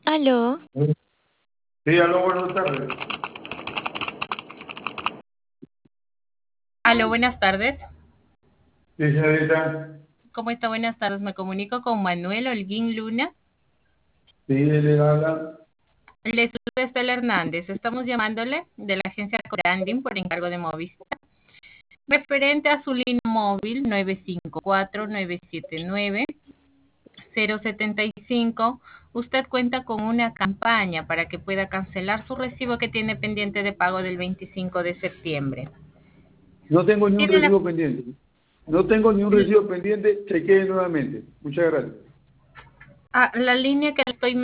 Aló, Sí, aló, buenas tardes. Aló, buenas tardes. Sí, señorita. ¿Cómo está? Buenas tardes. Me comunico con Manuel Holguín Luna. Sí, él le habla. Le saluda Estela Hernández. Estamos llamándole de la agencia Coranding por encargo de Movistar. Referente a su línea móvil 954-979-075, usted cuenta con una campaña para que pueda cancelar su recibo que tiene pendiente de pago del 25 de septiembre. No tengo ni un Tiene recibo pendiente. No tengo ni un recibo pendiente. Chequee nuevamente. Muchas gracias. la línea que le estoy